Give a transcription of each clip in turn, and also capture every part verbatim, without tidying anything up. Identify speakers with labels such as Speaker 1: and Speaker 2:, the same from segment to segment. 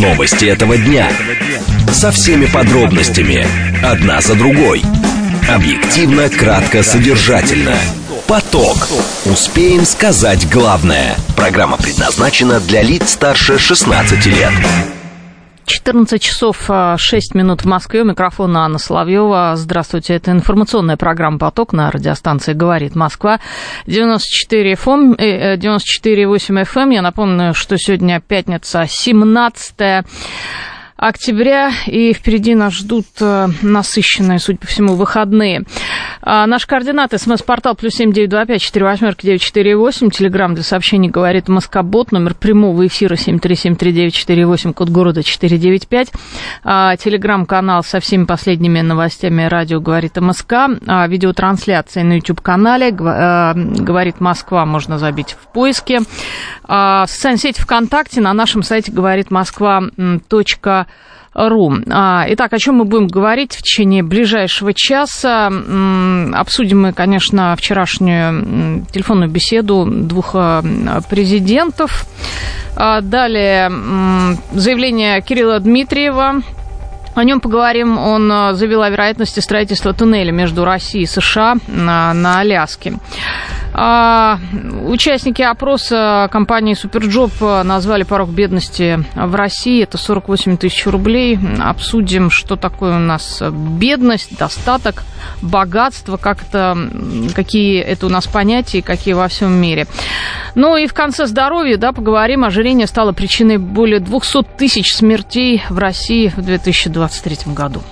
Speaker 1: Новости этого дня. Со всеми подробностями. Одна за другой. Объективно, кратко, содержательно. Поток. Успеем сказать главное. Программа предназначена для лиц старше шестнадцати лет.
Speaker 2: четырнадцать часов шесть минут в Москве. У микрофона Анна Соловьева. Здравствуйте. Это информационная программа «Поток» на радиостанции «Говорит Москва». девяносто четыре эф эм, девяносто четыре и восемь эф эм. Я напомню, что сегодня пятница, семнадцатое октября, и впереди нас ждут насыщенные, судя по всему, выходные. Наш координат: смс-портал плюс семь девять два пять четыре восемь девять четыре восемь. Телеграмм для сообщений «Говорит Москобот». Номер прямого эфира семь три семь три девять четыре восемь, код города четыре девять пять. Телеграм-канал со всеми последними новостями «Радио Говорит МСК». Видеотрансляция на YouTube-канале «Говорит Москва» можно забить в поиске. В социальной сети ВКонтакте, на нашем сайте говорит москва точка ру. Итак, о чем мы будем говорить в течение ближайшего часа? Обсудим мы, конечно, вчерашнюю телефонную беседу двух президентов. Далее заявление Кирилла Дмитриева. О нем поговорим. Он заявил о вероятности строительства туннеля между Россией и США на, на Аляске. А, участники опроса компании «Суперджоп» назвали порог бедности в России. Это сорок восемь тысяч рублей. Обсудим, что такое у нас бедность, достаток, богатство, как это, какие это у нас понятия, какие во всем мире. Ну и в конце здоровья, да, поговорим. Ожирение стало причиной более двухсот тысяч смертей в России в две тысячи двадцать третьем году.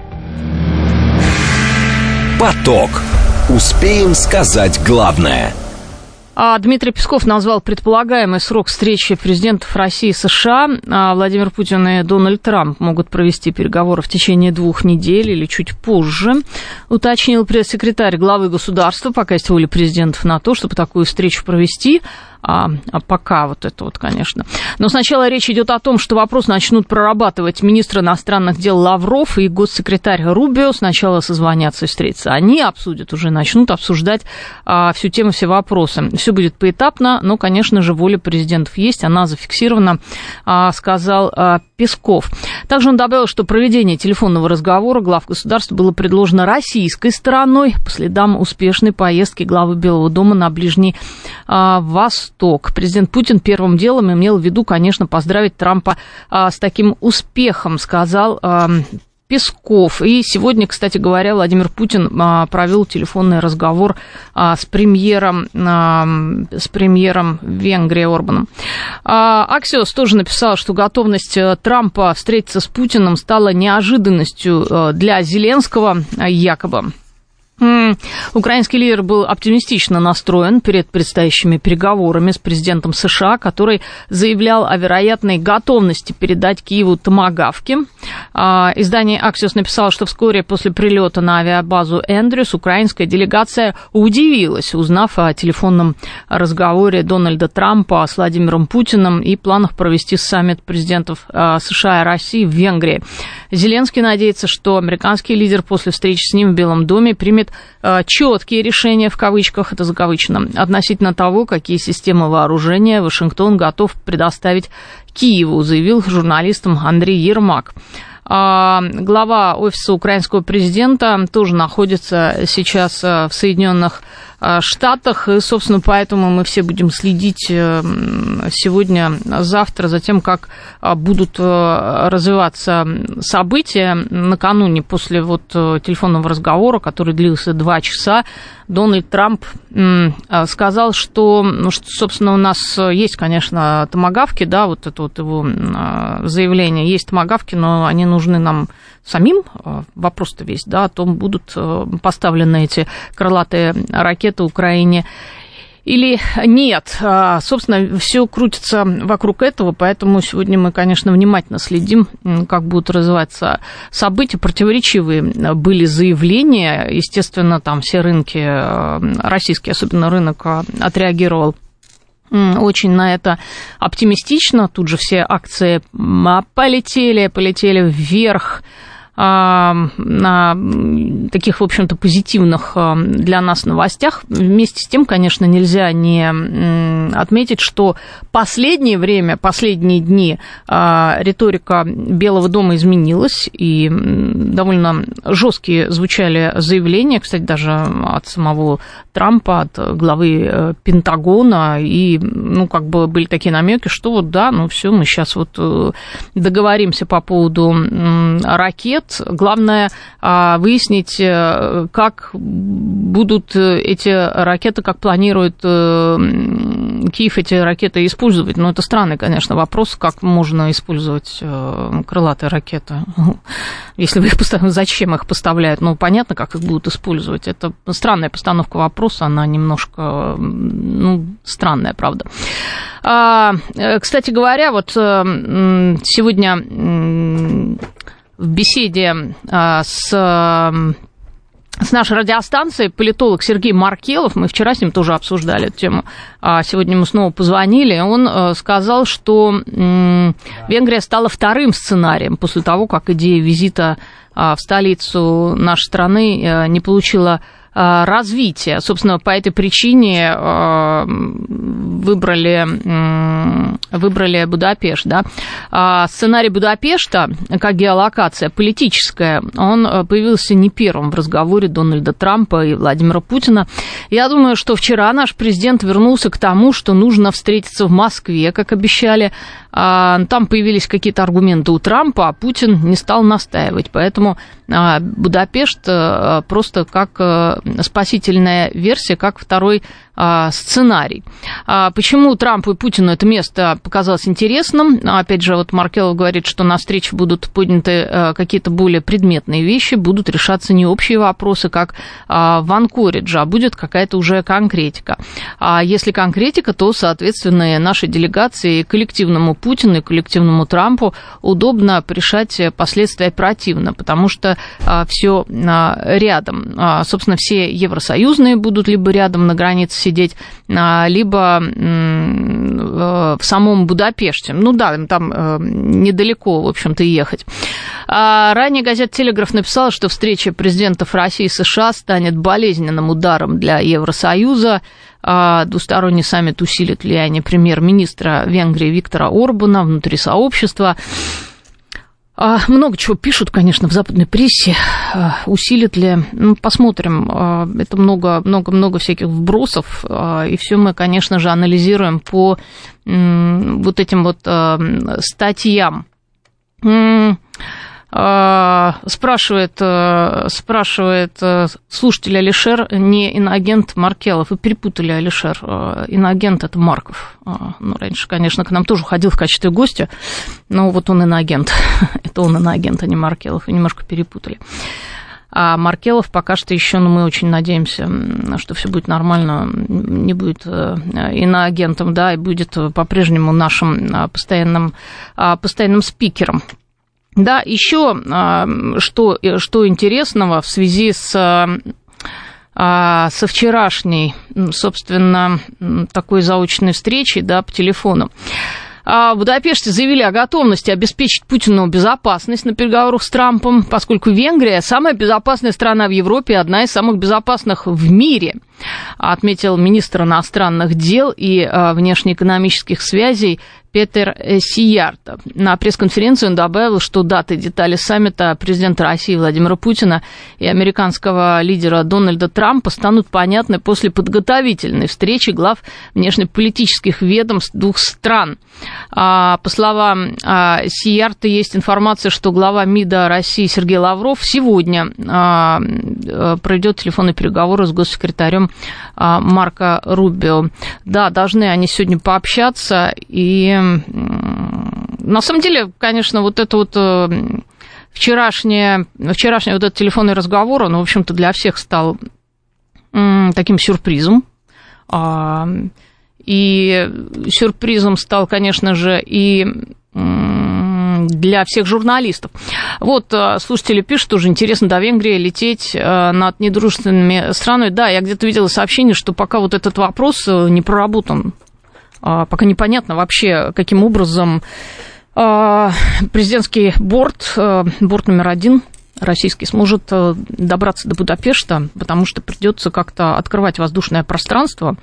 Speaker 1: Поток. Успеем сказать главное.
Speaker 2: А Дмитрий Песков назвал предполагаемый срок встречи президентов России и США. А Владимир Путин и Дональд Трамп могут провести переговоры в течение двух недель или чуть позже. Уточнил пресс-секретарь главы государства, пока есть воля президентов на то, чтобы такую встречу провести. А, а пока вот это вот, конечно. Но сначала речь идет о том, что вопрос начнут прорабатывать министр иностранных дел Лавров и госсекретарь Рубио. Сначала созвонятся и встретятся. Они обсудят, уже начнут обсуждать а, всю тему, все вопросы. Все будет поэтапно, но, конечно же, воля президентов есть, она зафиксирована, а, сказал а, Песков. Также он добавил, что проведение телефонного разговора глав государств было предложено российской стороной по следам успешной поездки главы Белого дома на Ближний а, Восток. Президент Путин первым делом имел в виду, конечно, поздравить Трампа а, с таким успехом, сказал а, Песков. И сегодня, кстати говоря, Владимир Путин а, провел телефонный разговор а, с премьером, а, с премьером Венгрии Орбаном. А, Аксиос тоже написал, что готовность Трампа встретиться с Путиным стала неожиданностью для Зеленского, якобы. Украинский лидер был оптимистично настроен перед предстоящими переговорами с президентом США, который заявлял о вероятной готовности передать Киеву томагавки. Издание «Аксиос» написало, что вскоре после прилета на авиабазу Эндрюс украинская делегация удивилась, узнав о телефонном разговоре Дональда Трампа с Владимиром Путиным и планах провести саммит президентов США и России в Венгрии. Зеленский надеется, что американский лидер после встречи с ним в Белом доме примет четкие решения, в кавычках, это закавычено, относительно того, какие системы вооружения Вашингтон готов предоставить Киеву, заявил журналистам Андрей Ермак. Глава офиса украинского президента тоже находится сейчас в Соединенных Штатах, и, собственно, поэтому мы все будем следить сегодня, завтра за тем, как будут развиваться события. Накануне, после вот телефонного разговора, который длился два часа, Дональд Трамп сказал, что, ну, что, собственно, у нас есть, конечно, томагавки, да, вот это вот его заявление, есть томагавки, но они нужны нам самим. Вопрос-то весь, да, о том, будут поставлены эти крылатые ракеты Украине или нет. Собственно, все крутится вокруг этого, поэтому сегодня мы, конечно, внимательно следим, как будут развиваться события. Противоречивые были заявления. Естественно, там все рынки, российский, особенно рынок, отреагировал очень на это оптимистично. Тут же все акции полетели, полетели вверх. на таких, в общем-то, позитивных для нас новостях. Вместе с тем, конечно, нельзя не отметить, что последнее время, последние дни риторика Белого дома изменилась, и довольно жесткие звучали заявления, кстати, даже от самого Трампа, от главы Пентагона, и, ну, как бы были такие намеки, что вот, да, ну, все, мы сейчас вот договоримся по поводу ракет. Главное выяснить, как будут эти ракеты, как планирует Киев эти ракеты использовать. Ну, это странный, конечно, вопрос, как можно использовать крылатые ракеты, если вы их поставляете, зачем их поставляют. Ну, понятно, как их будут использовать. Это странная постановка вопроса, она немножко, ну, странная, правда. Кстати говоря, вот сегодня в беседе с, с нашей радиостанцией политолог Сергей Маркелов, мы вчера с ним тоже обсуждали эту тему, сегодня ему снова позвонили, он сказал, что Венгрия стала вторым сценарием после того, как идея визита в столицу нашей страны не получила развития. Собственно, по этой причине выбрали, выбрали Будапешт. Да? Сценарий Будапешта, как геолокация политическая, он появился не первым в разговоре Дональда Трампа и Владимира Путина. Я думаю, что вчера наш президент вернулся к тому, что нужно встретиться в Москве, как обещали. Там появились какие-то аргументы у Трампа, а Путин не стал настаивать. Поэтому Будапешт просто как спасительная версия, как второй сценарий. Почему Трампу и Путину это место показалось интересным? Опять же, вот Маркелов говорит, что на встрече будут подняты какие-то более предметные вещи, будут решаться не общие вопросы, как в Анкоридже, а будет какая-то уже конкретика. А если конкретика, то, соответственно, нашей делегации, коллективному Путину и коллективному Трампу удобно решать последствия оперативно, потому что все рядом. Собственно, все евросоюзные будут либо рядом на границе сидеть, либо в самом Будапеште. Ну да, там недалеко, в общем-то, ехать. Ранее газета «Телеграф» написала, что встреча президентов России и США станет болезненным ударом для Евросоюза. Двусторонний саммит усилит влияние премьер-министра Венгрии Виктора Орбана внутри сообщества. Много чего пишут, конечно, в западной прессе. Усилит ли? Ну, посмотрим. Это много-много-много всяких вбросов. И все мы, конечно же, анализируем по вот этим вот статьям. Спрашивает, спрашивает слушатель Алишер, не иноагент Маркелов. Вы перепутали, Алишер. Иноагент – это Марков. Ну, раньше, конечно, к нам тоже ходил в качестве гостя, но вот он иноагент. Это он иноагент, а не Маркелов. Вы немножко перепутали. А Маркелов пока что еще, ну, мы очень надеемся, что все будет нормально, не будет иноагентом, да, и будет по-прежнему нашим постоянным, постоянным спикером. Да, еще что, что интересного в связи с, со вчерашней, собственно, такой заочной встречей, да, по телефону. В Будапеште заявили о готовности обеспечить Путину безопасность на переговорах с Трампом, поскольку Венгрия самая безопасная страна в Европе, одна из самых безопасных в мире, отметил министр иностранных дел и внешнеэкономических связей Петер Сиярто. На пресс-конференции он добавил, что даты и детали саммита президента России Владимира Путина и американского лидера Дональда Трампа станут понятны после подготовительной встречи глав внешнеполитических ведомств двух стран. По словам Сиярто, есть информация, что глава МИДа России Сергей Лавров сегодня проведет телефонные переговоры с госсекретарем Марко Рубио. Да, должны они сегодня пообщаться, и на самом деле, конечно, вот это вот вчерашний, вчерашний вот этот телефонный разговор, он, в общем-то, для всех стал таким сюрпризом. И сюрпризом стал, конечно же, и для всех журналистов. Вот слушатели пишут, тоже интересно до Венгрии лететь над недружественными странами. Да, я где-то видела сообщение, что пока вот этот вопрос не проработан, пока непонятно вообще, каким образом президентский борт, борт номер один, российский сможет добраться до Будапешта, потому что придется как-то открывать воздушное пространство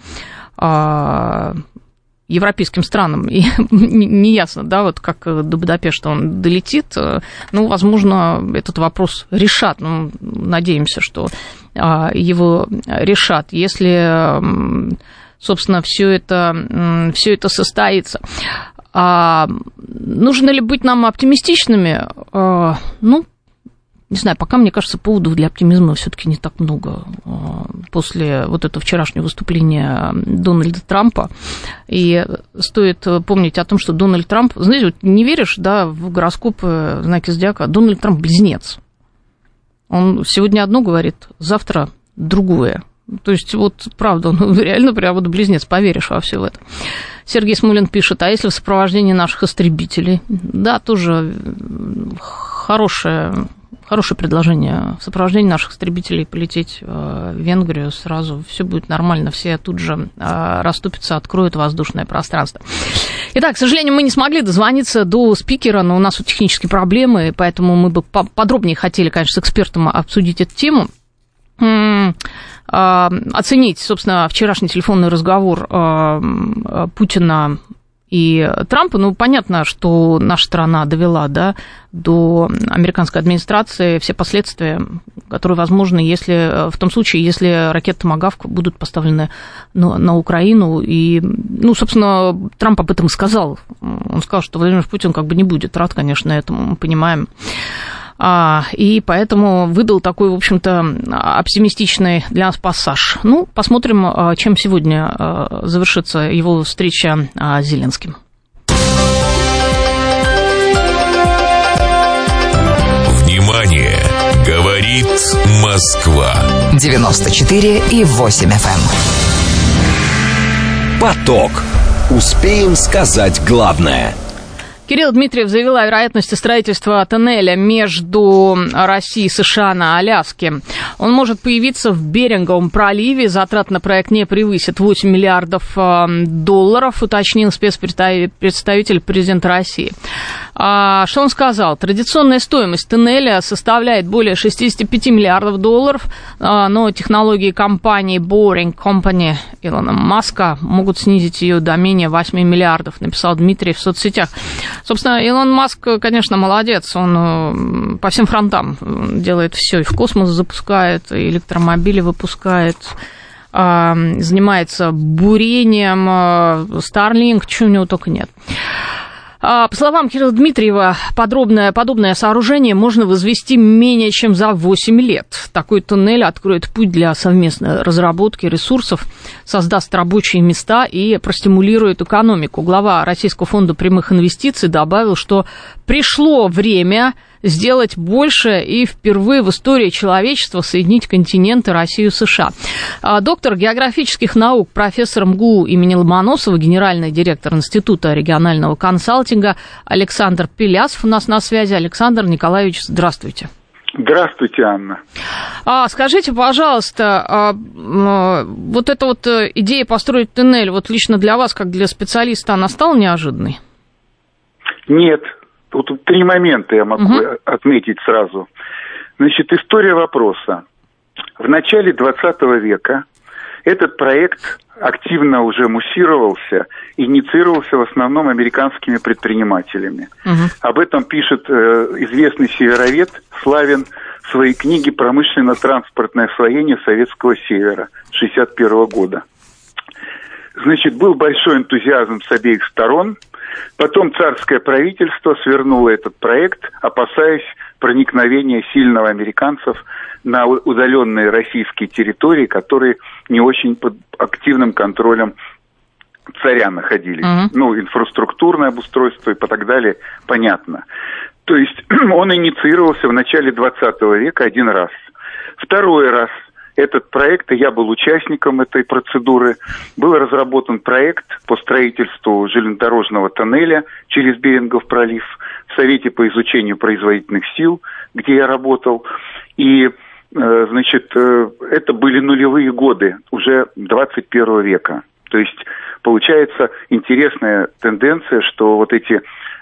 Speaker 2: европейским странам, и не ясно, да, вот как до Будапешта он долетит. Ну, возможно, этот вопрос решат, ну, надеемся, что его решат, если, собственно, все это, все это состоится. А нужно ли быть нам оптимистичными? Ну, не знаю, пока, мне кажется, поводов для оптимизма все-таки не так много после вот этого вчерашнего выступления Дональда Трампа. И стоит помнить о том, что Дональд Трамп, знаете, вот не веришь, да, в гороскопы, знаки зодиака, Дональд Трамп близнец. Он сегодня одно говорит, завтра другое. То есть, вот, правда, он реально прям вот близнец, поверишь во все это. Сергей Смолин пишет, а если в сопровождении наших истребителей? Да, тоже хорошее... Хорошее предложение в сопровождении наших истребителей полететь в Венгрию сразу. Все будет нормально, все тут же расступятся, откроют воздушное пространство. Итак, к сожалению, мы не смогли дозвониться до спикера, но у нас вот технические проблемы, поэтому мы бы подробнее хотели, конечно, с экспертом обсудить эту тему. Оценить, собственно, вчерашний телефонный разговор Путина и Трампа. Ну, понятно, что наша страна довела, да, до американской администрации все последствия, которые возможны, если, в том случае, если ракеты «Томагавк» будут поставлены на, на Украину. И, ну, собственно, Трамп об этом сказал. Он сказал, что Владимир Путин как бы не будет рад, конечно, этому, мы понимаем. И поэтому выдал такой, в общем-то, оптимистичный для нас пассаж. Ну, посмотрим, чем сегодня завершится его встреча с Зеленским.
Speaker 1: Внимание! Говорит Москва.
Speaker 3: девяносто четыре и восемь эф эм.
Speaker 1: Поток. Успеем сказать главное.
Speaker 2: Кирилл Дмитриев заявил о вероятности строительства тоннеля между Россией и США на Аляске. Он может появиться в Беринговом проливе. Затраты на проект не превысят восемь миллиардов долларов, уточнил спецпредставитель президента России. Что он сказал? Традиционная стоимость тоннеля составляет более шестьдесят пять миллиардов долларов, но технологии компании Boring Company Илона Маска могут снизить ее до менее восемь миллиардов, написал Дмитрий в соцсетях. Собственно, Илон Маск, конечно, молодец, он по всем фронтам делает все, и в космос запускает, и электромобили выпускает, занимается бурением, Starlink, чего у него только нет. По словам Кирилла Дмитриева, подробное, подобное сооружение можно возвести менее чем за восемь лет. Такой туннель откроет путь для совместной разработки ресурсов, создаст рабочие места и простимулирует экономику. Глава Российского фонда прямых инвестиций добавил, что пришло время сделать больше и впервые в истории человечества соединить континенты Россию и США. Доктор географических наук, профессор МГУ имени Ломоносова, генеральный директор Института регионального консалтинга Александр Пелясов у нас на связи. Александр Николаевич, здравствуйте.
Speaker 4: Здравствуйте, Анна.
Speaker 2: А, скажите, пожалуйста, а, а, вот эта вот идея построить туннель, вот лично для вас, как для специалиста, она стала неожиданной?
Speaker 4: Нет. Тут три момента я могу угу. отметить сразу. Значит, история вопроса. В начале двадцатого века этот проект активно уже муссировался, инициировался в основном американскими предпринимателями. Угу. Об этом пишет э, известный северовед Славин в своей книге «Промышленно-транспортное освоение Советского Севера» шестьдесят первого года. Значит, был большой энтузиазм с обеих сторон. Потом царское правительство свернуло этот проект, опасаясь проникновения сильного американцев на удаленные российские территории, которые не очень под активным контролем царя находились. Uh-huh. Ну, инфраструктурное обустройство и так далее, понятно. То есть он инициировался в начале двадцатого века один раз. Второй раз этот проект, и я был участником этой процедуры, был разработан проект по строительству железнодорожного тоннеля через Берингов пролив в Совете по изучению производительных сил, где я работал. И, значит, это были нулевые годы, уже двадцать первого века. То есть получается интересная тенденция, что вот эти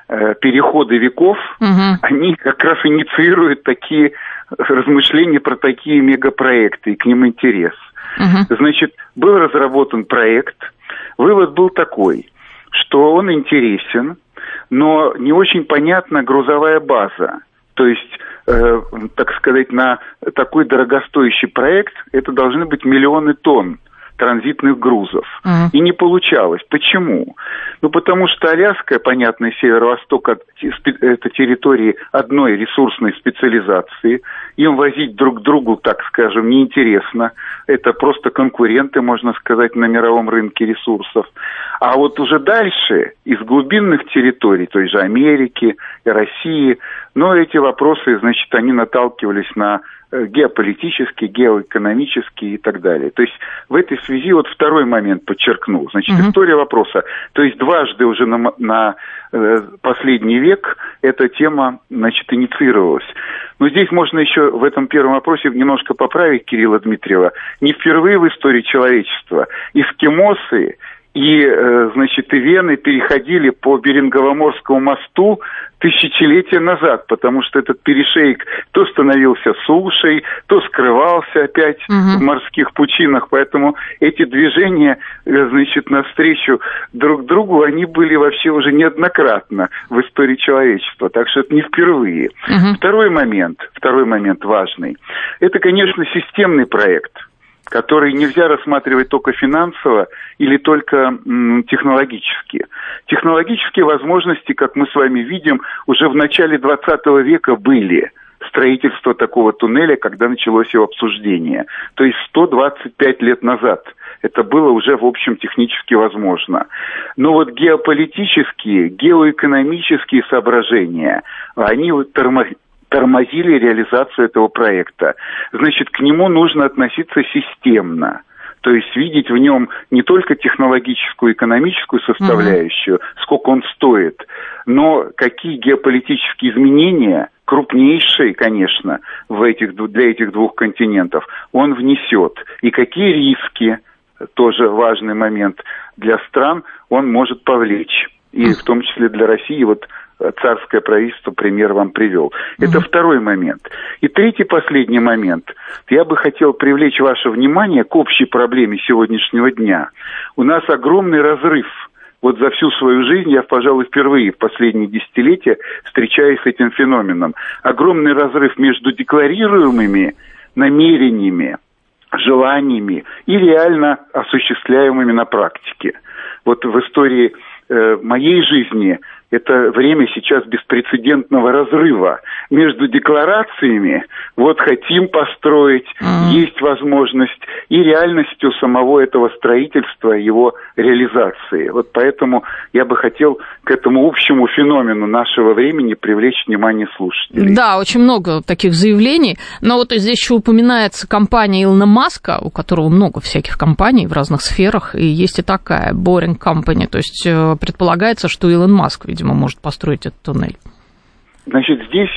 Speaker 4: э, переходы веков, угу. они как раз инициируют такие размышления про такие мегапроекты, и к ним интерес. Угу. Значит, был разработан проект, вывод был такой, что он интересен, но не очень понятна грузовая база. То есть, э, так сказать, на такой дорогостоящий проект это должны быть миллионы тонн транзитных грузов. Uh-huh. И не получалось. Почему? Ну, потому что Аляска, понятно, северо-восток, это территории одной ресурсной специализации. Им возить друг к другу, так скажем, неинтересно. Это просто конкуренты, можно сказать, на мировом рынке ресурсов. А вот уже дальше, из глубинных территорий, той же Америки, России, но эти вопросы, значит, они наталкивались на геополитические, геоэкономические и так далее. То есть в этой связи вот второй момент подчеркнул. Значит, uh-huh. история вопроса. То есть дважды уже на, на э, последний век эта тема, значит, инициировалась. Но здесь можно еще в этом первом вопросе немножко поправить Кирилла Дмитриева. Не впервые в истории человечества эскимосы и, э, значит, и вены переходили по Берингово-Морскому мосту тысячелетия назад, потому что этот перешеек то становился сушей, то скрывался опять угу. в морских пучинах, поэтому эти движения, значит, навстречу друг другу, они были вообще уже неоднократно в истории человечества, так что это не впервые. Угу. Второй момент, второй момент важный, это, конечно, системный проект, который нельзя рассматривать только финансово или только м, технологически. Технологические возможности, как мы с вами видим, уже в начале двадцатого века были. Строительство такого туннеля, когда началось его обсуждение. То есть сто двадцать пять лет назад. Это было уже, в общем, технически возможно. Но вот геополитические, геоэкономические соображения, они вот тормозят. тормозили реализацию этого проекта. Значит, к нему нужно относиться системно. То есть видеть в нем не только технологическую, экономическую составляющую, mm-hmm. сколько он стоит, но какие геополитические изменения, крупнейшие, конечно, в этих, для этих двух континентов, он внесет. И какие риски, тоже важный момент, для стран он может повлечь. И в том числе для России, вот царское правительство пример вам привел. Это mm-hmm. второй момент. И третий, последний момент. Я бы хотел привлечь ваше внимание к общей проблеме сегодняшнего дня. У нас огромный разрыв. Вот за всю свою жизнь я, пожалуй, впервые в последние десятилетия встречаюсь с этим феноменом. Огромный разрыв между декларируемыми намерениями, желаниями и реально осуществляемыми на практике. Вот в истории э, моей жизни это время сейчас беспрецедентного разрыва между декларациями, вот хотим построить, mm-hmm. есть возможность, и реальностью самого этого строительства, его реализации. Вот поэтому я бы хотел к этому общему феномену нашего времени привлечь внимание слушателей.
Speaker 2: Да, очень много таких заявлений, но вот здесь еще упоминается компания Илона Маска, у которого много всяких компаний в разных сферах, и есть и такая, Boring Company, то есть предполагается, что Илон Маск, видимо, может построить этот туннель.
Speaker 4: Значит, здесь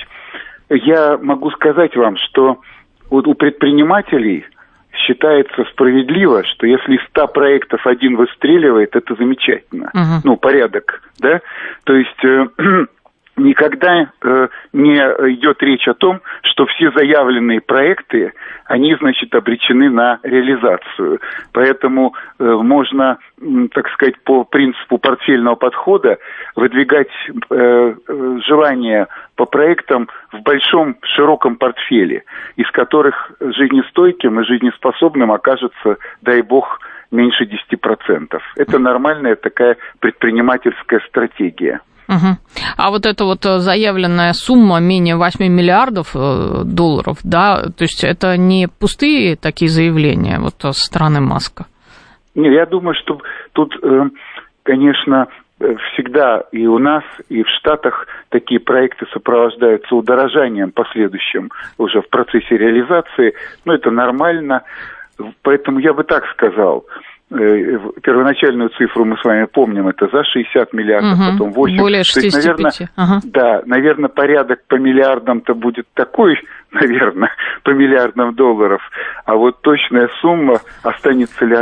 Speaker 4: я могу сказать вам, что вот у предпринимателей считается справедливо, что если из ста проектов один выстреливает, это замечательно. Uh-huh. Ну, порядок, да? То есть э, никогда э, не идет речь о том, что все заявленные проекты, они, значит, обречены на реализацию. Поэтому э, можно, так сказать, по принципу портфельного подхода выдвигать э, желания по проектам в большом, широком портфеле, из которых жизнестойким и жизнеспособным окажется, дай бог, меньше десяти процентов. Это нормальная такая предпринимательская стратегия.
Speaker 2: Угу. А вот эта вот заявленная сумма менее восьми миллиардов долларов, да, то есть это не пустые такие заявления вот со стороны Маска?
Speaker 4: Нет, я думаю, что тут, конечно, всегда и у нас, и в Штатах такие проекты сопровождаются удорожанием последующим уже в процессе реализации, ну, это нормально, поэтому я бы так сказал. Первоначальную цифру мы с вами помним, это за шестьдесят миллиардов, угу, потом восемь.
Speaker 2: Более шестидесяти пяти.
Speaker 4: То есть, наверное, ага. Да, наверное, порядок по миллиардам-то будет такой, наверное, по миллиардам долларов, а вот точная сумма, останется ли она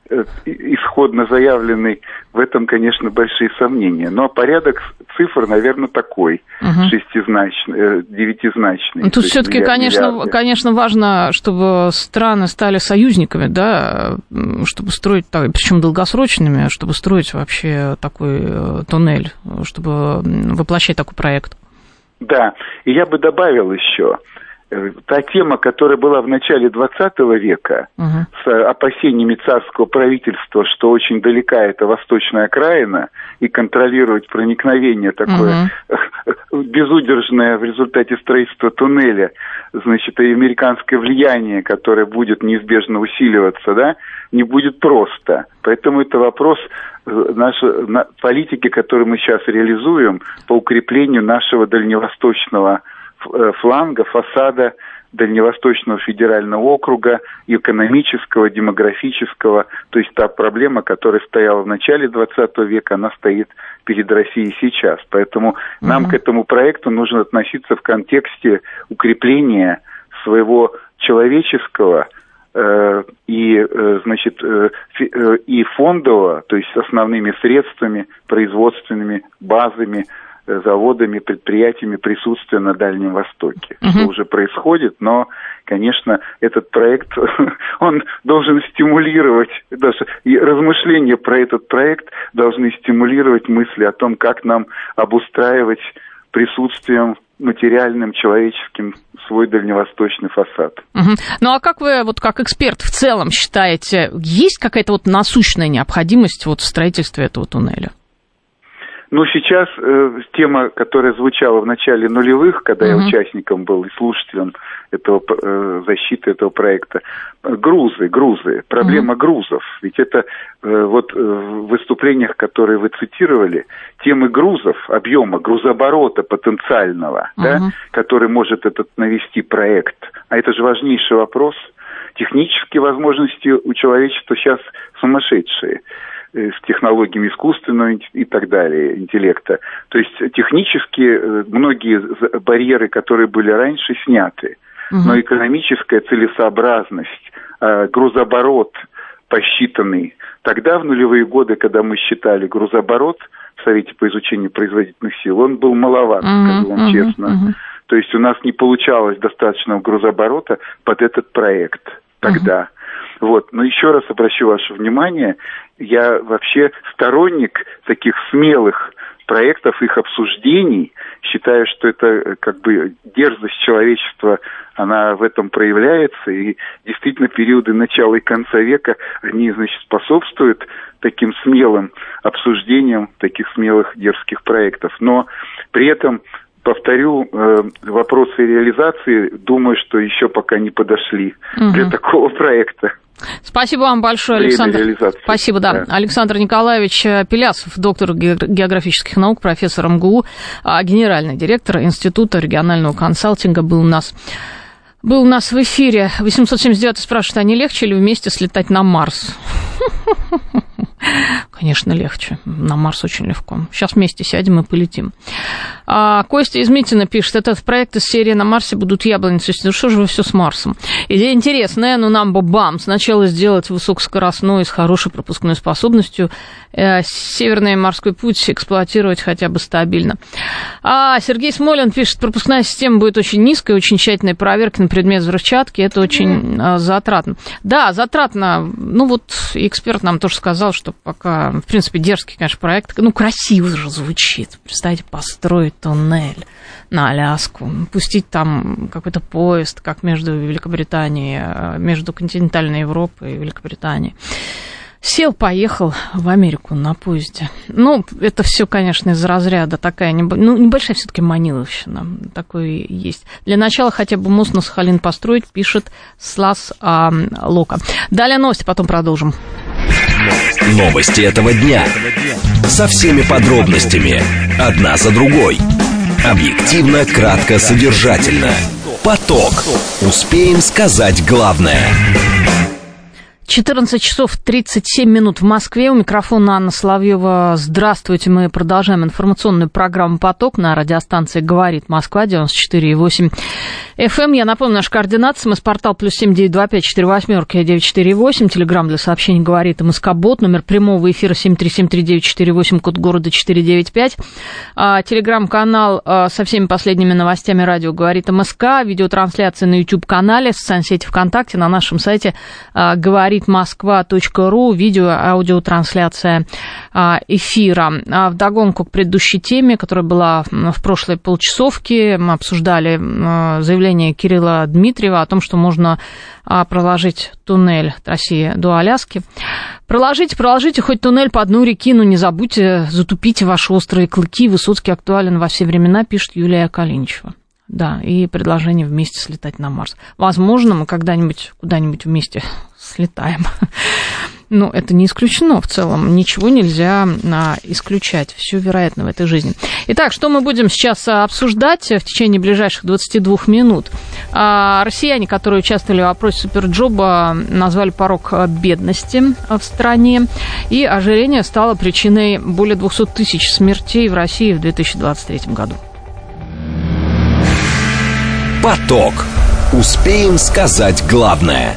Speaker 4: исходно заявленный, в этом, конечно, большие сомнения. Но порядок цифр, наверное, такой, угу. шестизначный, девятизначный.
Speaker 2: Тут все-таки, конечно, конечно, важно, чтобы страны стали союзниками, да, чтобы строить, причем долгосрочными, чтобы строить вообще такой туннель, чтобы воплощать такой проект.
Speaker 4: Да, и я бы добавил еще, та тема, которая была в начале двадцатого века, uh-huh. с опасениями царского правительства, что очень далека эта восточная окраина, и контролировать проникновение такое uh-huh. безудержное в результате строительства туннеля, значит, и американское влияние, которое будет неизбежно усиливаться, да, не будет просто. Поэтому это вопрос нашей политики, которую мы сейчас реализуем по укреплению нашего дальневосточного фланга, фасада Дальневосточного федерального округа, экономического, демографического. То есть та проблема, которая стояла в начале двадцатого века, она стоит перед Россией сейчас. Поэтому mm-hmm. нам к этому проекту нужно относиться в контексте укрепления своего человеческого э, и, э, значит, э, фи, э, и фондового, то есть с основными средствами, производственными базами, заводами, предприятиями присутствия на Дальнем Востоке. Uh-huh. Что уже происходит, но, конечно, этот проект, он должен стимулировать, даже и размышления про этот проект должны стимулировать мысли о том, как нам обустраивать присутствием материальным, человеческим свой дальневосточный фасад.
Speaker 2: Uh-huh. Ну а как вы, вот как эксперт, в целом считаете, есть какая-то вот насущная необходимость вот в строительстве этого туннеля?
Speaker 4: Ну, сейчас э, тема, которая звучала в начале нулевых, когда uh-huh. я участником был и слушателем этого, э, защиты этого проекта, грузы, грузы, проблема uh-huh. грузов. Ведь это э, вот э, в выступлениях, которые вы цитировали, темы грузов, объема, грузооборота потенциального, uh-huh. да, который может этот навести проект. А это же важнейший вопрос. Технические возможности у человечества сейчас сумасшедшие, с технологиями искусственного и так далее, интеллекта. То есть технически многие барьеры, которые были раньше, сняты. Угу. Но экономическая целесообразность, грузооборот посчитанный. Тогда, в нулевые годы, когда мы считали грузооборот в Совете по изучению производительных сил, он был маловат, угу, скажу вам угу, честно. Угу. То есть у нас не получалось достаточного грузооборота под этот проект тогда. Угу. Вот. Но еще раз обращу ваше внимание, я вообще сторонник таких смелых проектов, их обсуждений. Считаю, что это как бы дерзость человечества, она в этом проявляется. И действительно периоды начала и конца века, они, значит, способствуют таким смелым обсуждениям таких смелых дерзких проектов. Но при этом, повторю, вопросы реализации, думаю, что еще пока не подошли угу. для такого проекта.
Speaker 2: Спасибо вам большое, Александр. Спасибо, да. да. Александр Николаевич Пелясов, доктор географических наук, профессор эм гэ у, генеральный директор Института регионального консалтинга был у нас. Был у нас в эфире. восемьсот семьдесят девятый спрашивает, а не легче ли вместе слетать на Марс? Конечно, легче. На Марс очень легко. Сейчас вместе сядем и полетим. А, Костя из Митина пишет, этот проект из серии «На Марсе будут яблоницы». Ну что же вы все с Марсом? Идея интересная, но нам бы бам! Сначала сделать высокоскоростной с хорошей пропускной способностью. Э, Северный морской путь эксплуатировать хотя бы стабильно. А Сергей Смолин пишет, пропускная система будет очень низкая, очень тщательной проверки на предмет взрывчатки. Это очень э, затратно. Да, затратно. Ну вот эксперт нам тоже сказал, что пока, в принципе, дерзкий, конечно, проект. Ну, красиво же звучит. Представьте, построить туннель на Аляску, пустить там какой-то поезд, как между Великобританией, между континентальной Европой и Великобританией. Сел, поехал в Америку на поезде. Ну, это все, конечно, из разряда такая, ну, небольшая все-таки маниловщина. Такое есть. Для начала хотя бы мост на Сахалин построить, пишет Слас а, Лока. Далее новости, потом продолжим.
Speaker 1: Новости этого дня. Со всеми подробностями. Одна за другой. Объективно, кратко, содержательно. Поток. Успеем сказать главное.
Speaker 2: четырнадцать часов тридцать семь минут в Москве. У микрофона Анна Соловьева. Здравствуйте. Мы продолжаем информационную программу «Поток» на радиостанции «Говорит Москва» девяносто четыре и восемь эф эм. Я напомню, наши координаты. СМС-портал плюс семь девять два пять четыре восьмерки девять четыре восемь. Телеграмм для сообщений «Говорит» и МСК-бот. Номер прямого эфира семь три семь три девять четыре восемь, код города четыре девять пять. Телеграм-канал со всеми последними новостями радио «Говорит МСК». Видеотрансляция на YouTube-канале, в социальной сети ВКонтакте, на нашем сайте «Говорит москва точка ру», видео, аудиотрансляция эфира. Вдогонку к предыдущей теме, которая была в прошлой полчасовке, мы обсуждали заявление Кирилла Дмитриева о том, что можно проложить туннель от России до Аляски. Проложите, проложите хоть туннель по дну реки, но не забудьте, затупите ваши острые клыки. Высоцкий актуален во все времена, пишет Юлия Калиничева. Да, и предложение вместе слетать на Марс. Возможно, мы когда-нибудь куда-нибудь вместе слетаем. Но это не исключено в целом. Ничего нельзя а, исключать. Все вероятно в этой жизни. Итак, что мы будем сейчас обсуждать в течение ближайших двадцати двух минут? А, россияне, которые участвовали в опросе Суперджоба, назвали порог бедности в стране. И ожирение стало причиной более двухсот тысяч смертей в России в две тысячи двадцать третьем году.
Speaker 1: Поток. Успеем сказать главное.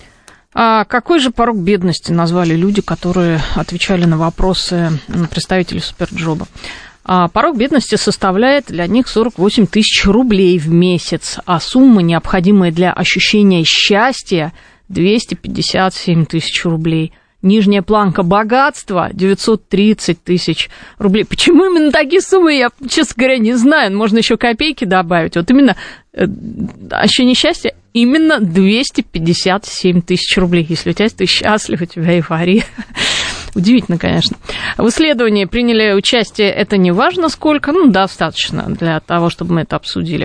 Speaker 2: А какой же порог бедности назвали люди, которые отвечали на вопросы представителей Суперджоба? А порог бедности составляет для них сорок восемь тысяч рублей в месяц, а сумма, необходимая для ощущения счастья, двести пятьдесят семь тысяч рублей. Нижняя планка богатства – девятьсот тридцать тысяч рублей. Почему именно такие суммы, я, честно говоря, не знаю. Можно еще копейки добавить. Вот именно ощущение счастья – именно двести пятьдесят семь тысяч рублей. Если у тебя ты счастлив, у тебя эйфория. Удивительно, конечно. В исследовании приняли участие, это не важно сколько, ну, достаточно для того, чтобы мы это обсудили.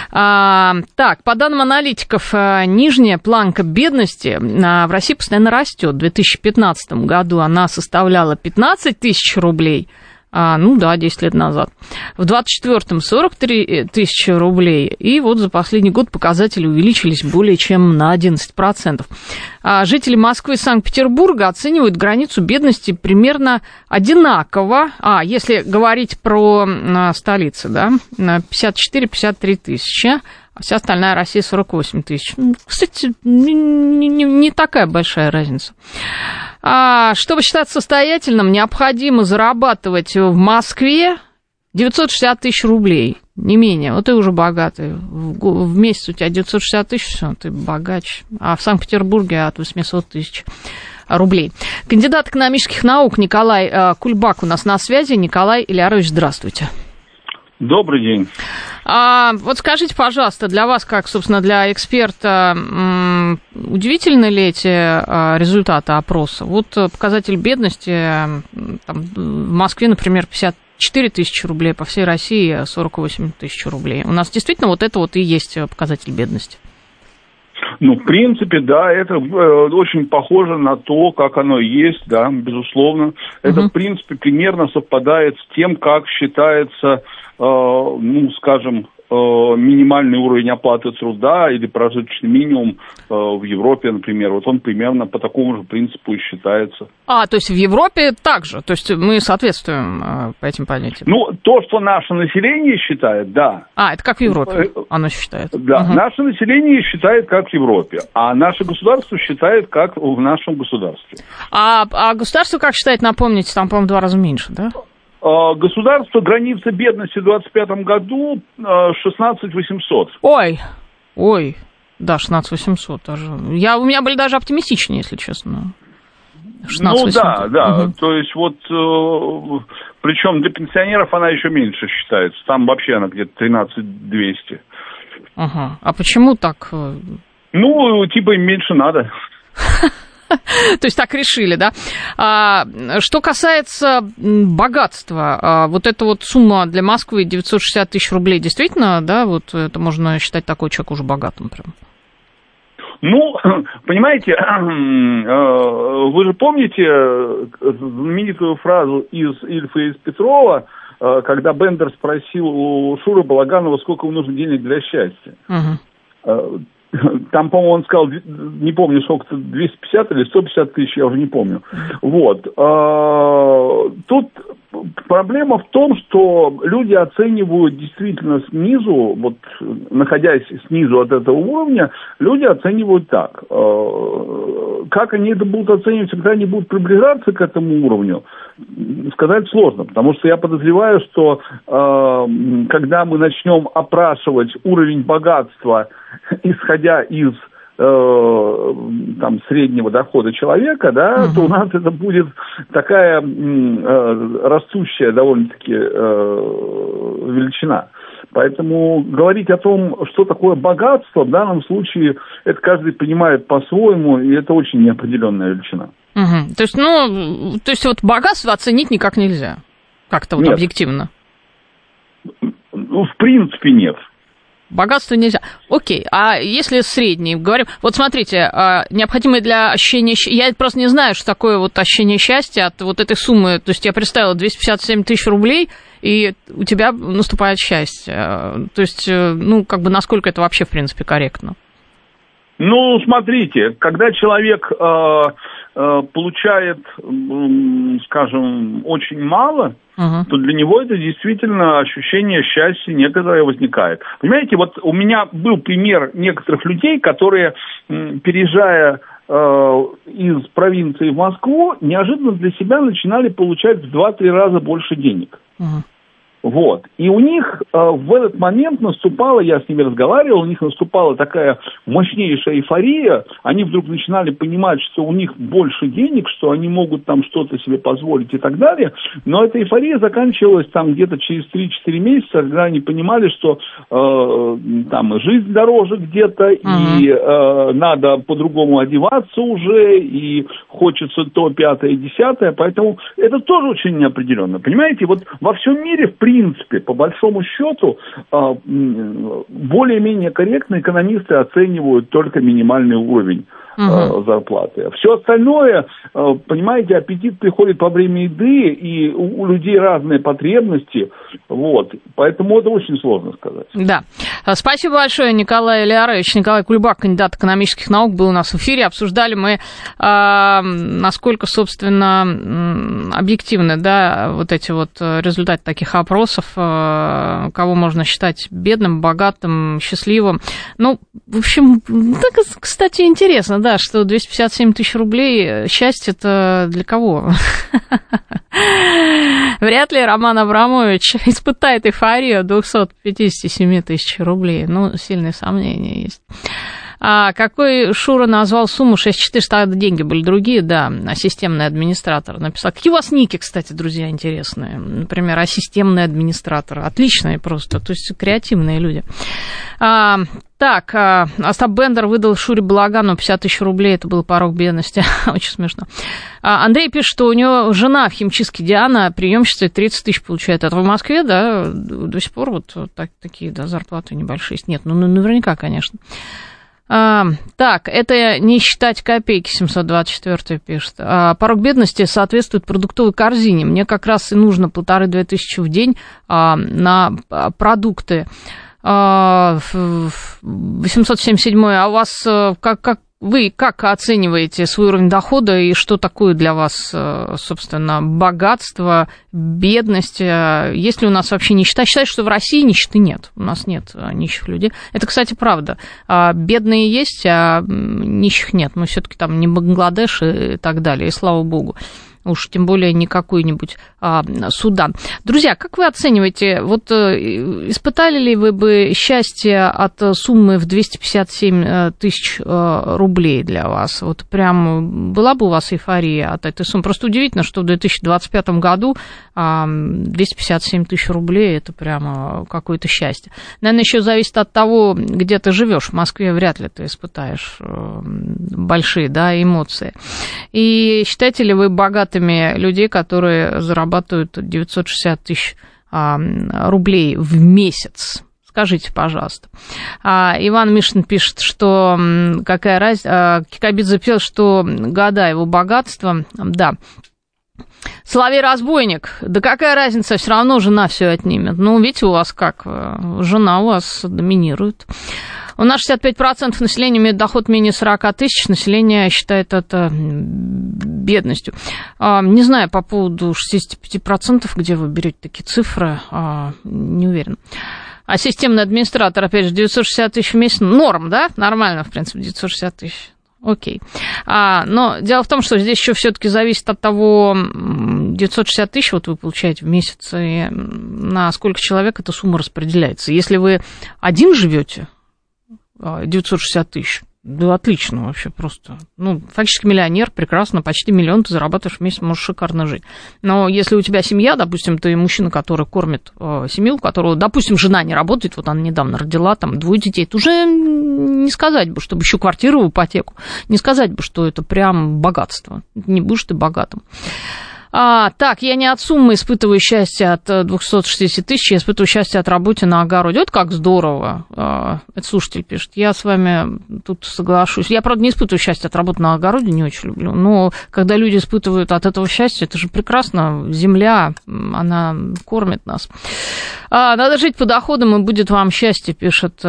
Speaker 2: А, так, по данным аналитиков, нижняя планка бедности в России постоянно растет. В две тысячи пятнадцатом году она составляла пятнадцать тысяч рублей. А, ну да, десять лет назад. В двадцать четвёртом сорок три тысячи рублей. И вот за последний год показатели увеличились более чем на одиннадцать процентов. А жители Москвы и Санкт-Петербурга оценивают границу бедности примерно одинаково. А, если говорить про а, столицы, да, пятьдесят четыре - пятьдесят три тысячи. А вся остальная Россия сорок восемь тысяч. Кстати, не, не, не такая большая разница. А, чтобы считаться состоятельным, необходимо зарабатывать в Москве девятьсот шестьдесят тысяч рублей, не менее. Вот ты уже богатый. В, в месяц у тебя девятьсот шестьдесят тысяч, все, ты богач. А в Санкт-Петербурге от восемьсот тысяч рублей. Кандидат экономических наук Николай а, Кульбак у нас на связи. Николай Ильярович, здравствуйте.
Speaker 5: Добрый день.
Speaker 2: А, вот скажите, пожалуйста, для вас, как, собственно, для эксперта, м, удивительны ли эти а, результаты опроса? Вот показатель бедности там, в Москве, например, пятьдесят четыре тысячи рублей, по всей России сорок восемь тысяч рублей. У нас действительно вот это вот и есть показатель бедности?
Speaker 5: Ну, в принципе, да, это э, очень похоже на то, как оно есть, да, безусловно. Это, uh-huh. в принципе, примерно совпадает с тем, как считается, э, ну, скажем, э, минимальный уровень оплаты труда или прожиточный минимум э, в Европе, например. Вот он примерно по такому же принципу и считается. А,
Speaker 2: то есть в Европе также? То есть мы соответствуем э, по этим понятиям?
Speaker 5: Ну, то, что наше население считает, да.
Speaker 2: А, это как в Европе оно считает?
Speaker 5: Да, угу. Наше население считает, как в Европе, а наше государство считает, как в нашем государстве.
Speaker 2: А, а государство как считает, напомните, там, по-моему, в два раза меньше, да?
Speaker 5: Государство, граница бедности в двадцать пятом году шестнадцать тысяч восемьсот.
Speaker 2: Ой, ой, да, шестнадцать тысяч восемьсот даже. Я, у меня были даже оптимистичнее, если честно.
Speaker 5: Ну да, да, угу. То есть вот, э, причем для пенсионеров она еще меньше считается, там вообще она где-то тринадцать тысяч двести.
Speaker 2: Ага, а почему так?
Speaker 5: Ну, типа им меньше надо.
Speaker 2: То есть так решили, да? А, что касается богатства, а, вот эта вот сумма для Москвы девятьсот шестьдесят тысяч рублей, действительно, да, вот это можно считать такой человек уже богатым прям?
Speaker 5: Ну, понимаете, вы же помните знаменитую фразу из Ильфа и из Петрова, когда Бендер спросил у Шуры Балаганова, сколько ему нужно денег для счастья. Угу. там, по-моему, он сказал, не помню, сколько-то, двести пятьдесят или сто пятьдесят тысяч, я уже не помню. Вот. Тут проблема в том, что люди оценивают действительно снизу, вот находясь снизу от этого уровня, люди оценивают так. Как они это будут оценивать, когда они будут приближаться к этому уровню, сказать сложно, потому что я подозреваю, что когда мы начнем опрашивать уровень богатства, исходя из э, там, среднего дохода человека, да, uh-huh. то у нас это будет такая э, растущая довольно-таки э, величина. Поэтому говорить о том, что такое богатство, в данном случае, это каждый понимает по-своему, и это очень неопределенная величина.
Speaker 2: Uh-huh. То есть, ну, то есть вот богатство оценить никак нельзя, как-то вот нет. Объективно?
Speaker 5: Ну, в принципе, нет.
Speaker 2: Богатство нельзя. Окей, а если средний, говорим, вот смотрите, необходимое для ощущения, я просто не знаю, что такое вот ощущение счастья от вот этой суммы, то есть я представила двести пятьдесят семь тысяч рублей, и у тебя наступает счастье. То есть, ну, как бы, насколько это вообще, в принципе, корректно?
Speaker 5: Ну, смотрите, когда человек э, э, получает, э, скажем, очень мало, uh-huh. то для него это действительно ощущение счастья некоторое возникает. Понимаете, вот у меня был пример некоторых людей, которые, э, переезжая э, из провинции в Москву, неожиданно для себя начинали получать в два-три раза больше денег. Uh-huh. Вот. И у них э, в этот момент наступала, я с ними разговаривал, у них наступала такая мощнейшая эйфория, они вдруг начинали понимать, что у них больше денег, что они могут там что-то себе позволить и так далее, но эта эйфория заканчивалась там где-то через три-четыре месяца, когда они понимали, что э, там жизнь дороже где-то, uh-huh. и э, надо по-другому одеваться уже, и хочется то, пятое, десятое, поэтому это тоже очень неопределенно. Понимаете, вот во всем мире, в принципе, В принципе, по большому счету, более-менее корректно экономисты оценивают только минимальный уровень uh-huh. зарплаты. Все остальное, понимаете, аппетит приходит во время еды, и у людей разные потребности, вот, поэтому это очень сложно сказать.
Speaker 2: Да. Спасибо большое, Николай Элиарович. Николай Кульбак, кандидат экономических наук, был у нас в эфире. Обсуждали мы, насколько, собственно, объективны, да, вот эти вот результаты таких опросов, кого можно считать бедным, богатым, счастливым. Ну, в общем, так, кстати, интересно, да, что двести пятьдесят семь тысяч рублей, счастье-то для кого? Вряд ли Роман Абрамович испытает эйфорию двести пятьдесят семь тысяч рублей. Ну, сильные сомнения есть. А какой Шура назвал сумму шесть тысяч четыреста, деньги были другие, да, а системный администратор написал. Какие у вас ники, кстати, друзья, интересные? Например, а системный администратор. Отличные просто, то есть креативные люди. А, так, а, Остап Бендер выдал Шуре Балагану пятьдесят тысяч рублей, это был порог бедности, очень смешно. А, Андрей пишет, что у него жена в химчистке Диана, приемщица тридцать тысяч получает. Это в Москве, да, до сих пор вот так, такие, да, зарплаты небольшие. Нет, ну наверняка, конечно. А, так, это не считать копейки, семьсот двадцать четыре пишет. А, порог бедности соответствует продуктовой корзине. Мне как раз и нужно полторы-две тысячи в день а, на продукты. А, восемьсот семьдесят семь, а у вас как, как, вы как оцениваете свой уровень дохода и что такое для вас, собственно, богатство, бедность? Есть ли у нас вообще нищета? Считаю, что в России нищеты нет. У нас нет нищих людей. Это, кстати, правда. Бедные есть, а нищих нет. Мы все-таки там не Бангладеш и так далее, и слава богу. Уж тем более не какой-нибудь а, Судан. Друзья, как вы оцениваете, вот испытали ли вы бы счастье от суммы в двести пятьдесят семь тысяч рублей для вас? Вот прям была бы у вас эйфория от этой суммы? Просто удивительно, что в две тысячи двадцать пятом году а, двести пятьдесят семь тысяч рублей – это прямо какое-то счастье. Наверное, еще зависит от того, где ты живешь. В Москве вряд ли ты испытаешь большие, да, эмоции. И считаете ли вы богатым людей, которые зарабатывают девятьсот шестьдесят тысяч а, рублей в месяц? Скажите, пожалуйста. А, Иван Мишин пишет, что какая разница, Кикабидзе пел, что года его богатства, да. Соловей разбойник, да какая разница, все равно жена все отнимет. Ну, видите, у вас как, жена у вас доминирует. У нас шестьдесят пять процентов населения имеет доход менее сорок тысяч, население считает это бедностью. Не знаю по поводу шестьдесят пять процентов, где вы берете такие цифры, не уверен. А системный администратор, опять же, девятьсот шестьдесят тысяч в месяц, норм, да? Нормально, в принципе, девятьсот шестьдесят тысяч. Окей. А, но дело в том, что здесь еще все-таки зависит от того, девятьсот шестьдесят тысяч вот вы получаете в месяц, и на сколько человек эта сумма распределяется. Если вы один живете, девятьсот шестьдесят тысяч, да, отлично вообще просто. Ну, фактически миллионер, прекрасно, почти миллион ты зарабатываешь в месяц, можешь шикарно жить. Но если у тебя семья, допустим, ты мужчина, который кормит э, семью, у которого, допустим, жена не работает, вот она недавно родила, там, двое детей, то уже не сказать бы, чтобы еще квартиру в ипотеку, не сказать бы, что это прям богатство. Не будешь ты богатым. А, так, я не от суммы испытываю счастье от двухсот шестидесяти тысяч, я испытываю счастье от работы на огороде. Вот как здорово, а, это слушатель пишет. Я с вами тут соглашусь. Я, правда, не испытываю счастье от работы на огороде, не очень люблю. Но когда люди испытывают от этого счастье, это же прекрасно. Земля, она кормит нас. А, надо жить по доходам, и будет вам счастье, пишет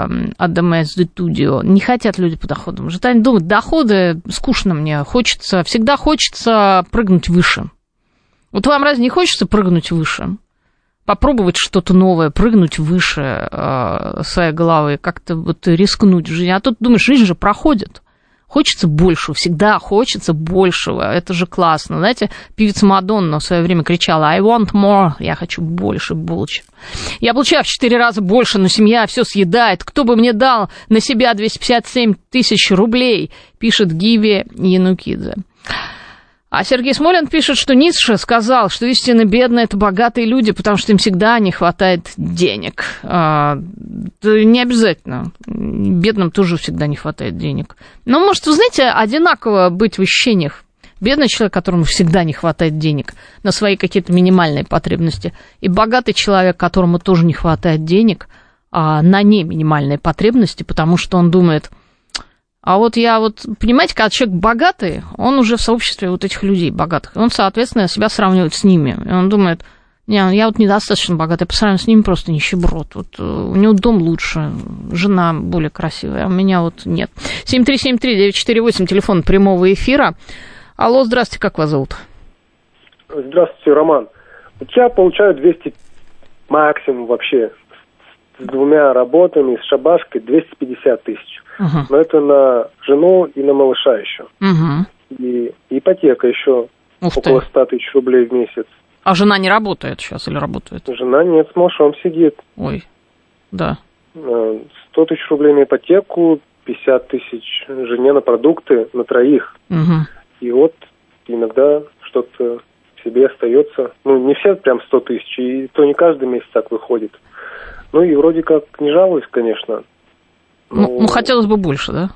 Speaker 2: АДМС Детудио. Не хотят люди по доходам. Жить они думают, доходы скучно мне. Хочется, всегда хочется прыгнуть выше. Вот вам разве не хочется прыгнуть выше? Попробовать что-то новое, прыгнуть выше э, своей головы, как-то вот рискнуть в жизни. А тут думаешь, жизнь же проходит. Хочется большего, всегда хочется большего. Это же классно. Знаете, певица Мадонна в свое время кричала I want more, я хочу больше, больше. Я получаю в четыре раза больше, но семья все съедает. Кто бы мне дал на себя двести пятьдесят семь тысяч рублей, пишет Гиви Янукидзе. А Сергей Смолин пишет, что Ницше сказал, что истинно бедные – это богатые люди, потому что им всегда не хватает денег. А, не обязательно. Бедным тоже всегда не хватает денег. Но, может, вы знаете, одинаково быть в ощущениях. Бедный человек, которому всегда не хватает денег на свои какие-то минимальные потребности, и богатый человек, которому тоже не хватает денег а, на не минимальные потребности, потому что он думает... А вот я вот, понимаете, когда человек богатый, он уже в сообществе вот этих людей богатых, и он, соответственно, себя сравнивает с ними. И он думает, не, я вот недостаточно богатый, по сравнению с ними просто нищеброд. Вот у него дом лучше, жена более красивая, а у меня вот нет. семь три семь три девять четыре восемь, телефон прямого эфира. Алло, здравствуйте, как вас зовут?
Speaker 6: Здравствуйте, Роман. Вот я получаю двести максимум вообще, с двумя работами, с шабашкой двести пятьдесят тысяч. Uh-huh. Но это на жену и на малыша еще. Uh-huh. И ипотека еще Ух около ты. ста тысяч рублей в месяц.
Speaker 2: А жена не работает сейчас или работает?
Speaker 6: Жена нет, с малышом сидит.
Speaker 2: Ой, да.
Speaker 6: сто тысяч рублей на ипотеку, пятьдесят тысяч жене на продукты, на троих. Uh-huh. И вот иногда что-то себе остается. Ну, не все прям сто тысяч, и то не каждый месяц так выходит. Ну и вроде как не жалуюсь, конечно.
Speaker 2: Ну, ну, хотелось бы больше, да?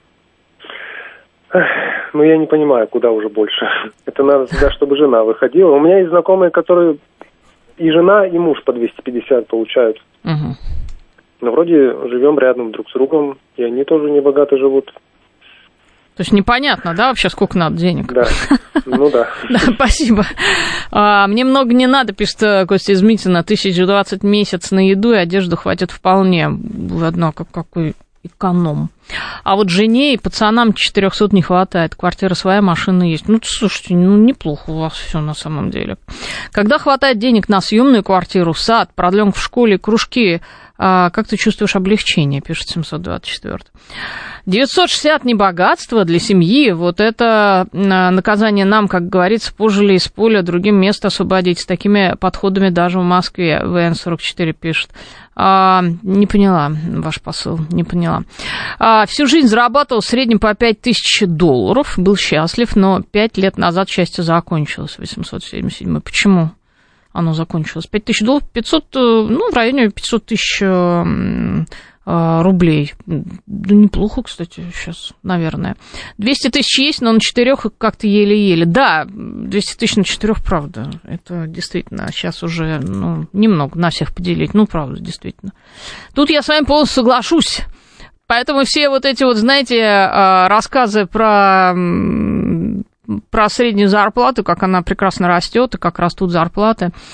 Speaker 6: Ну, я не понимаю, куда уже больше. Это надо всегда, чтобы жена выходила. У меня есть знакомые, которые и жена, и муж по двести пятьдесят получают. Угу. Но вроде живем рядом друг с другом, и они тоже не богато живут.
Speaker 2: То есть непонятно, да, вообще, сколько надо денег?
Speaker 6: Да, ну да.
Speaker 2: Да, спасибо. А, мне много не надо, пишет Костя из Митина, тысяч двадцать в месяц на еду и одежду хватит вполне. Однако, какой эконом. А вот жене и пацанам четырехсот не хватает, квартира своя, машина есть. Ну, слушайте, ну, неплохо у вас все на самом деле. Когда хватает денег на съемную квартиру, сад, продленку в школе, кружки, а, как ты чувствуешь облегчение, пишет семьсот двадцать четыре. девятьсот шестьдесят не богатство для семьи, вот это наказание нам, как говорится, пожили из поля, другим место освободить. С такими подходами даже в Москве, ВН сорок четыре пишет. А, не поняла ваш посыл, не поняла. А, всю жизнь зарабатывал в среднем по пять тысяч долларов, был счастлив, но пять лет назад счастье закончилось, восемьсот семьдесят семь. Почему оно закончилось? пять тысяч долларов, пятьсот, ну, в районе пятьсот тысяч рублей. Да неплохо, кстати, сейчас, наверное. двести тысяч есть, но на четырех как-то еле-еле. Да, двести тысяч на четырех, правда. Это действительно сейчас уже, ну, немного на всех поделить. Ну, правда, действительно. Тут я с вами полностью соглашусь. Поэтому все вот эти вот, знаете, рассказы про, про среднюю зарплату, как она прекрасно растет и как растут зарплаты,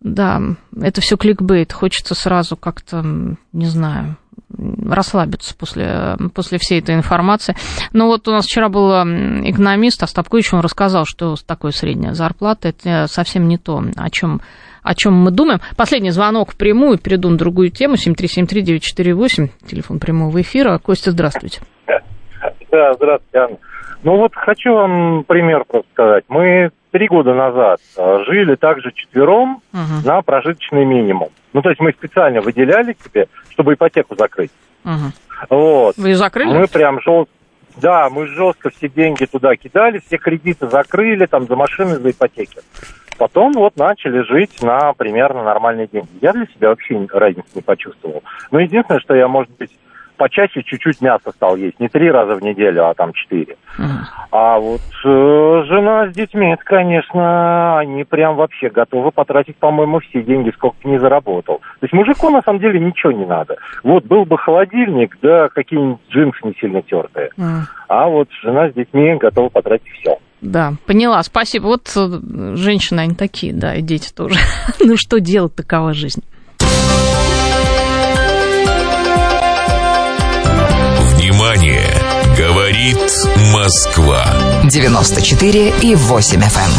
Speaker 2: Да, это все кликбейт. Хочется сразу как-то, не знаю, расслабиться после, после всей этой информации. Но вот у нас вчера был экономист Остап Куич, он рассказал, что такое средняя зарплата. Это совсем не то, о чем, о чем мы думаем. Последний звонок впрямую, перейду на другую тему. семь три семь три девять четыре восемь, телефон прямого эфира. Костя, здравствуйте.
Speaker 7: Да, здравствуйте, Анна. Ну вот хочу вам пример просто сказать. Мы три года назад жили также четвером uh-huh. на прожиточный минимум. Ну, то есть мы специально выделяли себе, чтобы ипотеку закрыть. Uh-huh. Вот.
Speaker 2: Вы ее закрыли?
Speaker 7: Мы прям жестко, да, мы жестко все деньги туда кидали, все кредиты закрыли, там, за машины, за ипотеки. Потом вот начали жить на примерно нормальные деньги. Я для себя вообще разницы не почувствовал. Но единственное, что я, может быть, почаще чуть-чуть мяса стал есть. Не три раза в неделю, а там четыре. Uh-huh. А вот э, жена с детьми, это, конечно, они прям вообще готовы потратить, по-моему, все деньги, сколько не заработал. То есть мужику, на самом деле, ничего не надо. Вот был бы холодильник, да какие-нибудь джинсы не сильно тертые. Uh-huh. А вот жена с детьми готова потратить все.
Speaker 2: Да, поняла, спасибо. Вот женщины, они такие, да, и дети тоже. Ну что делать, такова жизнь.
Speaker 1: Внимание! Говорит Москва.
Speaker 3: девяносто четыре и восемь эф эм.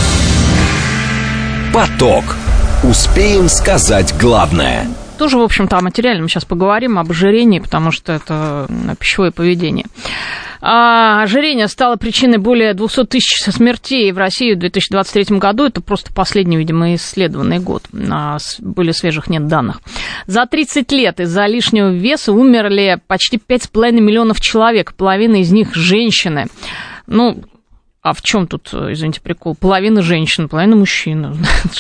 Speaker 1: Поток. Успеем сказать главное.
Speaker 2: Тоже, в общем-то, о материальном сейчас поговорим, об ожирении, потому что это пищевое поведение. А ожирение стало причиной более двухсот тысяч смертей в России в две тысячи двадцать третьем году. Это просто последний, видимо, исследованный год. Более свежих нет данных. За тридцать лет из-за лишнего веса умерли почти пять с половиной миллионов человек. Половина из них женщины. Ну, а в чем тут, извините, прикол? Половина женщин, половина мужчин.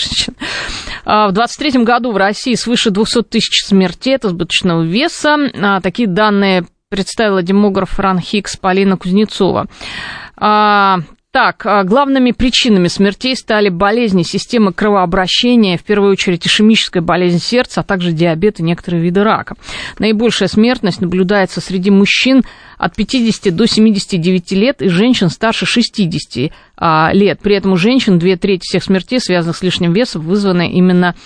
Speaker 2: В двадцать третьем году в России свыше двухсот тысяч смертей от избыточного веса. Такие данные представила демограф РАН-Хикс Полина Кузнецова. А, так, главными причинами смертей стали болезни системы кровообращения, в первую очередь ишемическая болезнь сердца, а также диабет и некоторые виды рака. Наибольшая смертность наблюдается среди мужчин от пятидесяти до семидесяти девяти лет и женщин старше шестидесяти а, лет. При этом у женщин две трети всех смертей, связанных с лишним весом, вызваны именно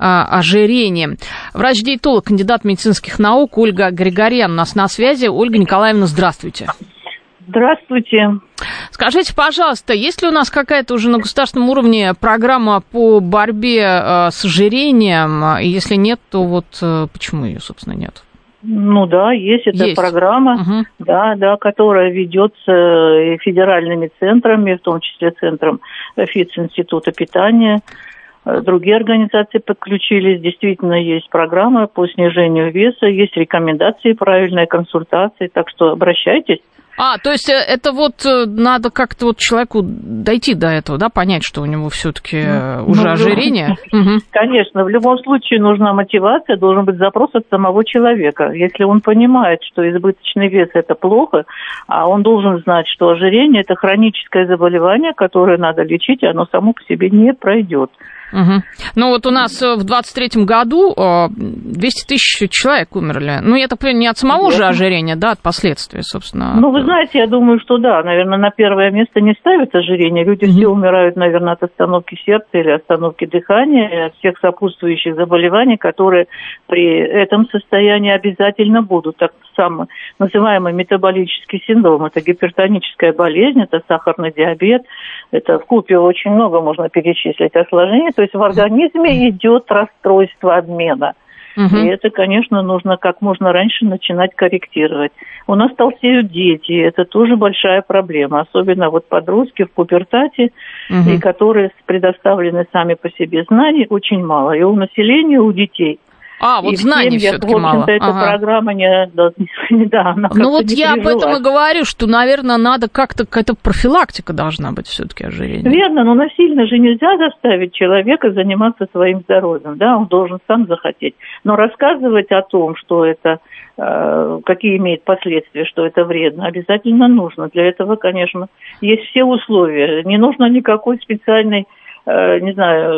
Speaker 2: ожирением. Врач-диетолог, кандидат медицинских наук Ольга Григорян у нас на связи. Ольга Николаевна, здравствуйте.
Speaker 8: Здравствуйте.
Speaker 2: Скажите, пожалуйста, есть ли у нас какая-то уже на государственном уровне программа по борьбе с ожирением? И если нет, то вот почему ее, собственно, нет?
Speaker 8: Ну да, есть эта
Speaker 2: есть.
Speaker 8: программа, угу. да, да, которая ведется и федеральными центрами, в том числе центром ФИЦ-института питания. Другие организации подключились. Действительно, есть программа по снижению веса, есть рекомендации, правильные консультации, так что обращайтесь.
Speaker 2: А, то есть это вот надо как-то вот человеку дойти до этого, да, понять, что у него все-таки ну, уже ну, ожирение? Угу.
Speaker 8: Конечно, в любом случае нужна мотивация, должен быть запрос от самого человека. Если он понимает, что избыточный вес – это плохо, а он должен знать, что ожирение – это хроническое заболевание, которое надо лечить, и оно само по себе не пройдет.
Speaker 2: Угу. Ну вот у нас в двадцать третьем году двести тысяч человек умерли. Ну, я так понимаю, не от самого же ожирения, да, от последствий, собственно.
Speaker 8: Ну, вы знаете, я думаю, что да, наверное, на первое место не ставят ожирение. Люди угу. все умирают, наверное, от остановки сердца или остановки дыхания, от всех сопутствующих заболеваний, которые при этом состоянии обязательно будут. Так самый называемый метаболический синдром, это гипертоническая болезнь, это сахарный диабет, это вкупе очень много можно перечислить осложнений. То есть в организме идет расстройство обмена. Угу. И это, конечно, нужно как можно раньше начинать корректировать. У нас толстеют дети, это тоже большая проблема. Особенно вот подростки в пубертате, угу. и которые предоставлены сами по себе знаний, очень мало. И у населения, у детей.
Speaker 2: А, вот знаний все-таки мало. В общем-то,
Speaker 8: эта ага. программа не... Да, она
Speaker 2: ну вот я об этом и говорю, что, наверное, надо как-то, какая-то профилактика должна быть все-таки ожирения.
Speaker 8: Верно, но насильно же нельзя заставить человека заниматься своим здоровьем, да, он должен сам захотеть. Но рассказывать о том, что это, э, какие имеет последствия, что это вредно, обязательно нужно. Для этого, конечно, есть все условия. Не нужно никакой специальной не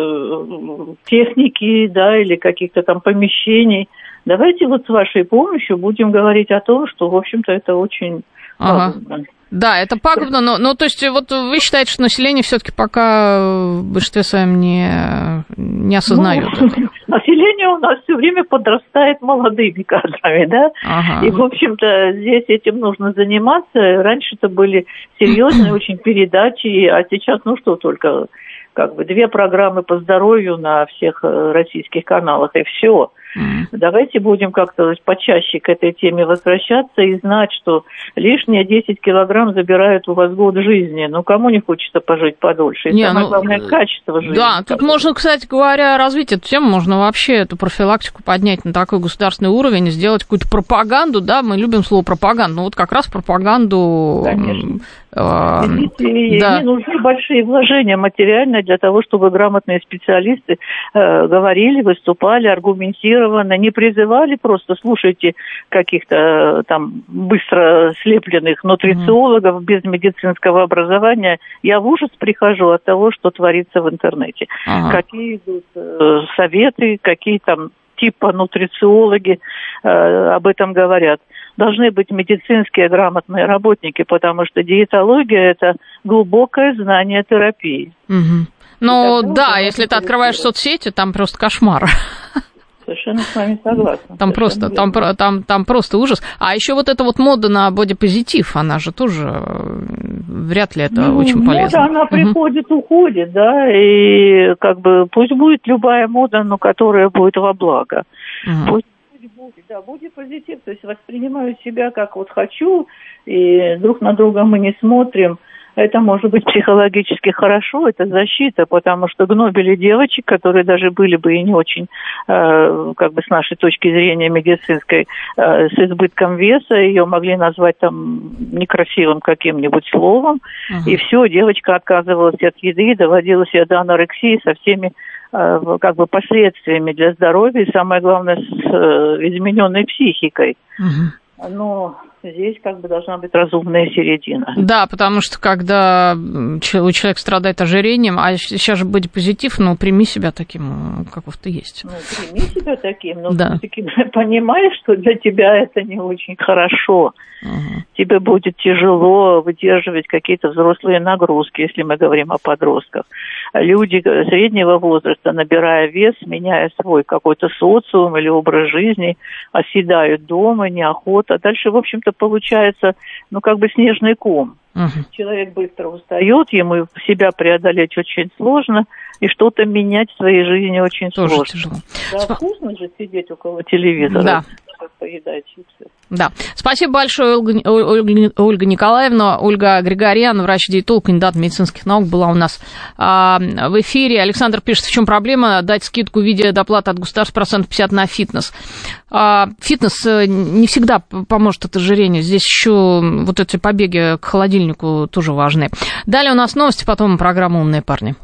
Speaker 8: знаю, техники, да, или каких-то там помещений. Давайте вот с вашей помощью будем говорить о том, что, в общем-то, это очень
Speaker 2: Ага. Да, это пагубно, но, но то есть вот вы считаете, что население все-таки пока в большинстве своем не, не осознает? Ну,
Speaker 8: население у нас все время подрастает молодыми кадрами, да? Ага. И, в общем-то, здесь этим нужно заниматься. Раньше это были серьезные очень передачи, а сейчас, ну что, только как бы две программы по здоровью на всех российских каналах, и все. Mm. Давайте будем как-то почаще к этой теме возвращаться и знать, что лишние десять килограмм забирают у вас год жизни. Ну, кому не хочется пожить подольше? И не, самое ну, главное, качество жизни.
Speaker 2: Да, тут можно, кстати говоря, развить эту тему, можно вообще эту профилактику поднять на такой государственный уровень и сделать какую-то пропаганду, да, мы любим слово пропаганда, но вот как раз пропаганду...
Speaker 8: Конечно. Э, Видите, да. Не нужны большие вложения материальные для того, чтобы грамотные специалисты э, говорили, выступали, аргументировали, не призывали просто, слушайте, каких-то там быстро слепленных нутрициологов mm-hmm. без медицинского образования. Я в ужас прихожу от того, что творится в интернете. Uh-huh. Какие идут э, советы, какие там типа нутрициологи э, об этом говорят. Должны быть медицинские грамотные работники, потому что диетология – это глубокое знание терапии.
Speaker 2: Mm-hmm. Ну да, если ты открываешь соцсети, там просто кошмар.
Speaker 8: Совершенно с вами согласна.
Speaker 2: Там просто, там, там, там просто ужас. А еще вот эта вот мода на бодипозитив, она же тоже вряд ли это ну, очень полезно.
Speaker 8: Мода, она угу. приходит, уходит, да, и как бы пусть будет любая мода, но которая будет во благо. Угу. Пусть будет, да, бодипозитив, то есть воспринимаю себя как вот хочу, и друг на друга мы не смотрим. Это может быть психологически хорошо, это защита, потому что гнобили девочек, которые даже были бы и не очень, э, как бы с нашей точки зрения медицинской, э, с избытком веса, ее могли назвать там некрасивым каким-нибудь словом, uh-huh. и все, девочка отказывалась от еды, доводила себя до анорексии со всеми э, как бы последствиями для здоровья, и самое главное, с э, измененной психикой. Uh-huh. Но здесь как бы должна быть разумная середина.
Speaker 2: Да, потому что когда у человека страдает ожирением, а сейчас же бодипозитив, ну, прими себя таким, каков ты есть.
Speaker 8: Ну, прими себя таким, но да. все-таки понимаешь, что для тебя это не очень хорошо. Угу. Тебе будет тяжело выдерживать какие-то взрослые нагрузки, если мы говорим о подростках. Люди среднего возраста, набирая вес, меняя свой какой-то социум или образ жизни, оседают дома, неохота. Дальше, в общем-то, получается, ну, как бы снежный ком. Uh-huh. Человек быстро устает, ему себя преодолеть очень сложно, и что-то менять в своей жизни очень
Speaker 2: Тоже
Speaker 8: сложно.
Speaker 2: Тяжело.
Speaker 8: Да, Сп... вкусно же сидеть около телевизора,
Speaker 2: да.
Speaker 8: поедать чипсы.
Speaker 2: Да. Спасибо большое, Ольга, Ольга, Ольга Николаевна. Ольга Григорян, врач-диетолог, кандидат медицинских наук, была у нас а, в эфире. Александр пишет, в чем проблема дать скидку в виде доплаты от государства процентов пятьдесят на фитнес. А, фитнес не всегда поможет от ожирения. Здесь еще вот эти побеги к холодильнику тоже важны. Далее у нас новости, потом программа «Умные парни».